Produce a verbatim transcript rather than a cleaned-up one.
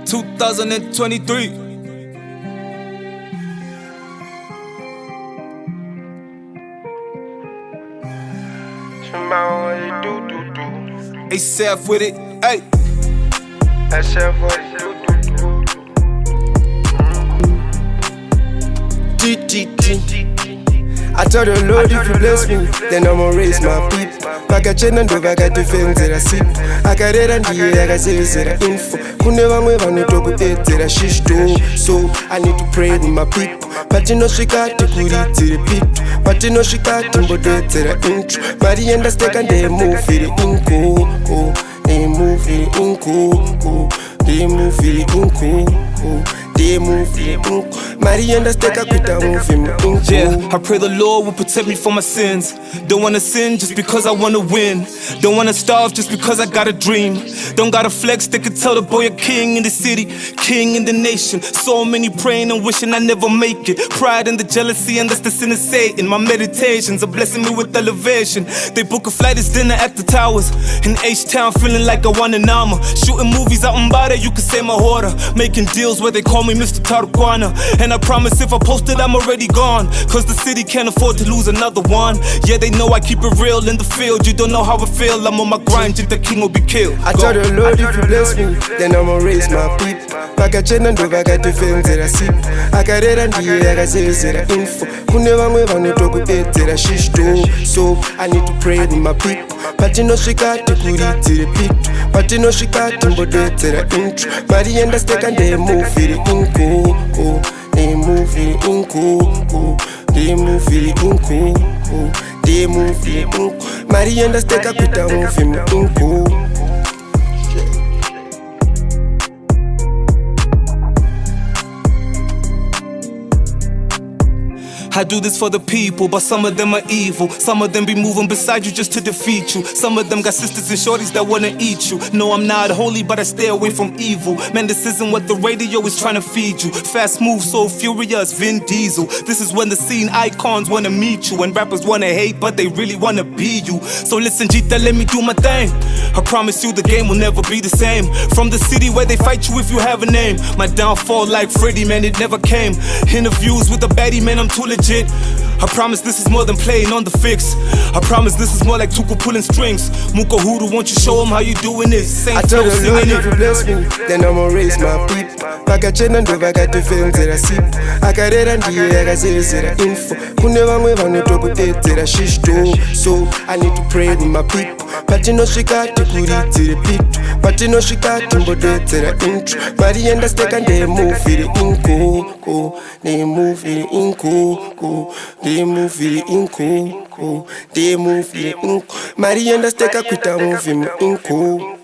two thousand twenty-three. A$AP with it, hey. A$AP with it, G G G. I told the Lord, if you bless me, then I'ma raise my peep. Pakachena ndo vakatipfenzera sip akarera ndiye yakasevesera info kune vamwe vanotokupedzera shishto. So I need to pray with my people. Patinosvika tikuridzire pitu, patinosvika timbodedzera intro. Mari yendasteka ndeyemuvhiri inko, ndeyemuvhiri inko, ndeyemuvhiri inko. Yeah, I pray the Lord will protect me from my sins. Don't wanna sin just because I wanna win. Don't wanna starve just because I got a dream. Don't gotta flex, they can tell the boy a king in the city, king in the nation. So many praying and wishing I never make it. Pride and the jealousy and that's the sin of Satan. My meditations are blessing me with elevation. They book a flight, it's dinner at the towers. In H-Town feeling like I want an armor. Shooting movies out in Bada, you can say my order. Making deals where they call me Mister Tarukwana. And I promise if I post it, I'm already gone. Cause the city can't afford to lose another one. Yeah, they know I keep it real in the field. You don't know how I feel, I'm on my grind, think the king will be killed. I told the Lord, if you bless me, then I'ma raise my peep. Pakachena ndo vakatipfenzera sip akarera ndiye yakasevesera info kune vamwe vanotokupedzera shishto. So I need to pray with my people. Patinosvika tikuridzire pitu, patinosvika timbodedzera intro. Mari yendasteka ndeyemuvhiri inko, ndeyemuvhiri inko, ndeyemuvhiri inko, ndeyemuvhiri inko. Mari yendasteka kuita muvhiri inko. I do this for the people, but some of them are evil. Some of them be moving beside you just to defeat you. Some of them got sisters and shorties that wanna eat you. No, I'm not holy, but I stay away from evil. Man, this isn't what the radio is trying to feed you. Fast move, so furious, Vin Diesel. This is when the scene icons wanna meet you, and rappers wanna hate, but they really wanna be you. So listen, Jita, let me do my thing. I promise you the game will never be the same. From the city where they fight you if you have a name. My downfall like Freddy, man, it never came. Interviews with the baddie, man, I'm too legit. I promise this is more than playing on the fix. I promise this is more like Tuku pulling strings. Muko Huru, won't you show them how you doing this? Same I told the Lord, if you bless me, then I'ma raise my peep. Pakachena ndo vakatipfenzera sip akarera ndiye yakasevesera info kune vamwe vanotokupedzera shishto. So I need to pray with my people. Patinosvika tikuridzire pitu, patinosvika timbodedzera intro. Mari yendasteka ndeyemuvhiri inko, ndeyemuvhiri inko, ndeyemuvhiri inko, ndeyemuvhiri inko. Mari yendasteka kuita muvhiri inko.